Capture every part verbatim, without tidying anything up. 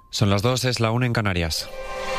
Son las dos, es la una en Canarias.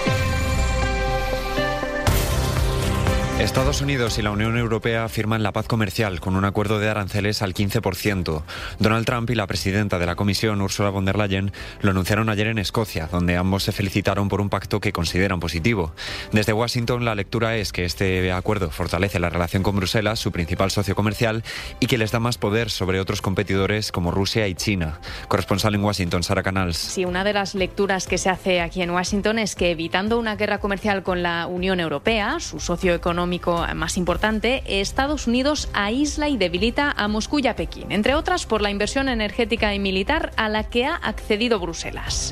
Estados Unidos y la Unión Europea firman la paz comercial con un acuerdo de aranceles al quince por ciento. Donald Trump y la presidenta de la Comisión, Ursula von der Leyen, lo anunciaron ayer en Escocia, donde ambos se felicitaron por un pacto que consideran positivo. Desde Washington, la lectura es que este acuerdo fortalece la relación con Bruselas, su principal socio comercial, y que les da más poder sobre otros competidores como Rusia y China. Corresponsal en Washington, Sara Canals. Sí, una de las lecturas que se hace aquí en Washington es que evitando una guerra comercial con la Unión Europea, su socio económico más importante, Estados Unidos aísla y debilita a Moscú y a Pekín, entre otras por la inversión energética y militar a la que ha accedido Bruselas.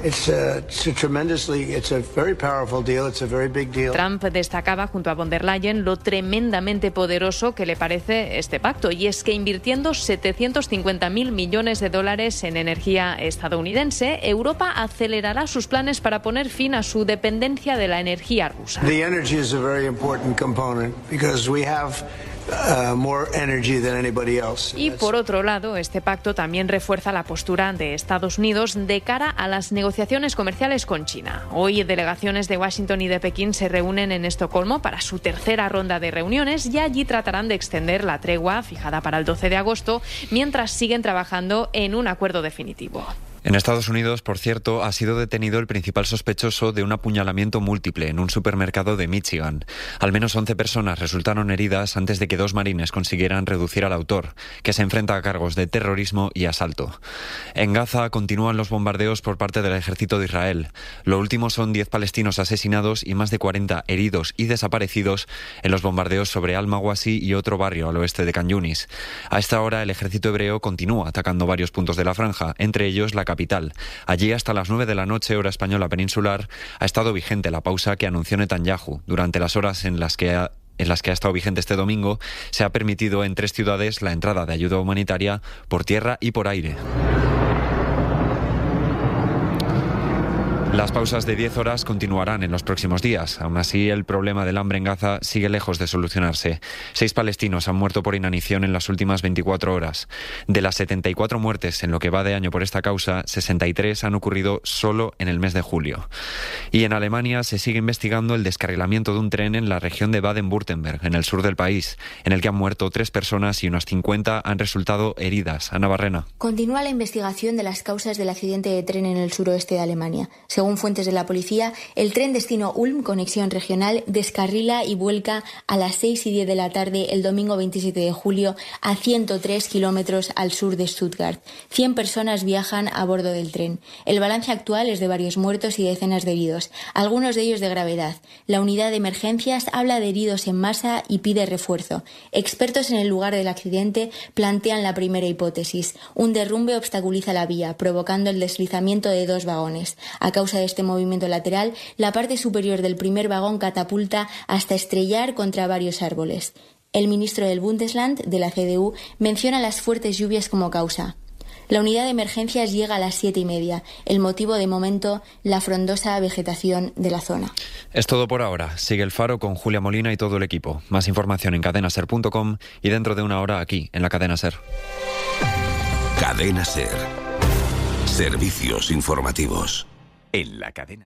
Trump destacaba junto a von der Leyen lo tremendamente poderoso que le parece este pacto, y es que invirtiendo setecientos cincuenta mil millones de dólares en energía estadounidense, Europa acelerará sus planes para poner fin a su dependencia de la energía rusa. The energy is a very important component. Because we have uh, more energy than anybody else. Y por otro lado, este pacto también refuerza la postura de Estados Unidos de cara a las negociaciones comerciales con China. Hoy, delegaciones de Washington y de Pekín se reúnen en Estocolmo para su tercera ronda de reuniones y allí tratarán de extender la tregua fijada para el doce de agosto, mientras siguen trabajando en un acuerdo definitivo. En Estados Unidos, por cierto, ha sido detenido el principal sospechoso de un apuñalamiento múltiple en un supermercado de Michigan. Al menos once personas resultaron heridas antes de que dos marines consiguieran reducir al autor, que se enfrenta a cargos de terrorismo y asalto. En Gaza continúan los bombardeos por parte del ejército de Israel. Lo último son diez palestinos asesinados y más de cuarenta heridos y desaparecidos en los bombardeos sobre Al-Mawasi y otro barrio al oeste de Khan Yunis. A esta hora, el ejército hebreo continúa atacando varios puntos de la franja, entre ellos la capital. Allí hasta las nueve de la noche, hora española peninsular, ha estado vigente la pausa que anunció Netanyahu. Durante las horas en las que ha en las que ha estado vigente este domingo, se ha permitido en tres ciudades la entrada de ayuda humanitaria por tierra y por aire. Las pausas de diez horas continuarán en los próximos días. Aún así, el problema del hambre en Gaza sigue lejos de solucionarse. Seis palestinos han muerto por inanición en las últimas veinticuatro horas. De las setenta y cuatro muertes en lo que va de año por esta causa, sesenta y tres han ocurrido solo en el mes de julio. Y en Alemania se sigue investigando el descarrilamiento de un tren en la región de Baden-Württemberg, en el sur del país, en el que han muerto tres personas y unas cincuenta han resultado heridas. Ana Barrena. Continúa la investigación de las causas del accidente de tren en el suroeste de Alemania. Según fuentes de la policía, el tren destino Ulm, conexión regional, descarrila y vuelca a las seis y diez de la tarde el domingo veintisiete de julio a ciento tres kilómetros al sur de Stuttgart. cien personas viajan a bordo del tren. El balance actual es de varios muertos y decenas de heridos, algunos de ellos de gravedad. La unidad de emergencias habla de heridos en masa y pide refuerzo. Expertos en el lugar del accidente plantean la primera hipótesis. Un derrumbe obstaculiza la vía, provocando el deslizamiento de dos vagones. A causa de este movimiento lateral, la parte superior del primer vagón catapulta hasta estrellar contra varios árboles. El ministro del Bundesland, de la C D U, menciona las fuertes lluvias como causa. La unidad de emergencias llega a las siete y media. El motivo, de momento, la frondosa vegetación de la zona. Es todo por ahora. Sigue El Faro con Julia Molina y todo el equipo. Más información en cadena ser punto com y dentro de una hora aquí, en la Cadena Ser. Cadena Ser. Servicios informativos. En la cadena.